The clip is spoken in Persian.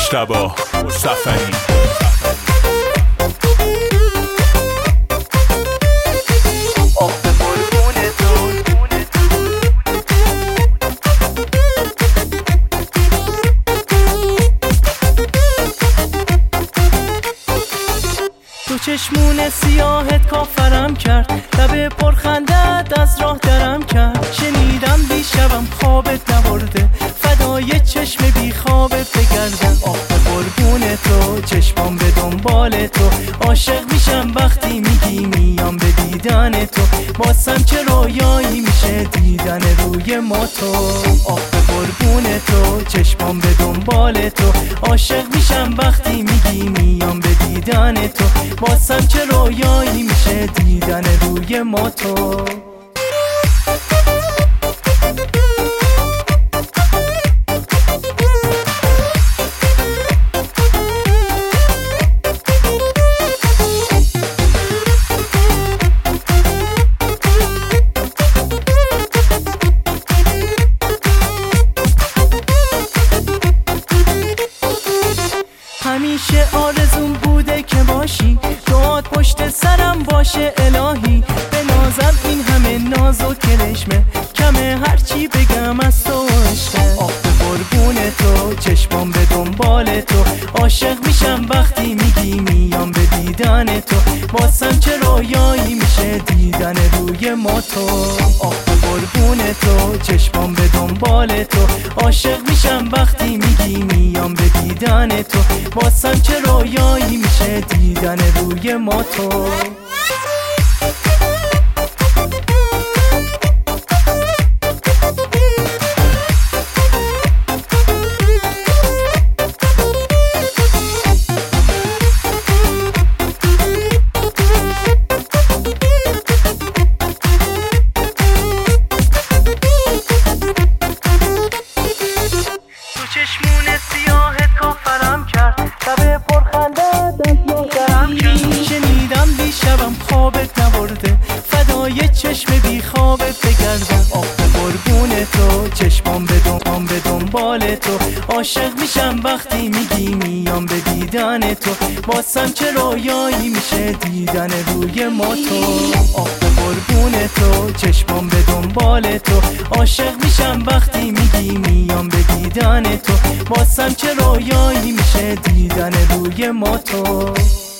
مجتبی سفری. تو چشمون سیاهت کافرم کرد، لب پرخندت از راه درم کرد. شنیدم دیشبم خوابت نبرده، فدای چشم بی خوابت بگردم. آخ به قربون تو چشمام به دنبال تو، عاشق میشم وقتی میگی میام به دیدن تو. باسم چه رویایی میشه دیدن روی ما تو. آخ به قربون تو چشمام به دنبال تو، عاشق میشم وقتی میگی میام به دیدن تو. باسم چه رویایی میشه دیدن روی ما تو. همیشه آرزوم بوده که باشی، دعات پشت سرم باشه الهی. به نازم این همه ناز و کرشمه، کمه هرچی بگم از تو عشقه. آخ به قربون تو چشمام به دنبال تو، عاشق میشم وقتی میگی میام به دیدن تو. باسم چه رویایی میشه دیدن روی ما تو. آخ به قربون تو چشمام به دنبال تو، عاشق میشم وقتی میگی میام به دیدن تو. باسم چه رویایی میشه دیدن روی ما تو. چشمون سیاهت کافرم کرد، لب پرخندت از راه درم کرد. شنیدم دیشبم خوابت نبرده، فدای چشم بی خوابت بگردم. آخ به قربون تو چشمام به دنبال تو، عاشق میشم وقتی میگی میام به دیدن تو. باسم چه رویایی میشه دیدن روی ما تو. آخ به قربون تو چشمام به دنبال تو، عاشق میشم وقتی میگی میام به دیدن تو. باسم چه رویایی میشه دیدن روی ما تو.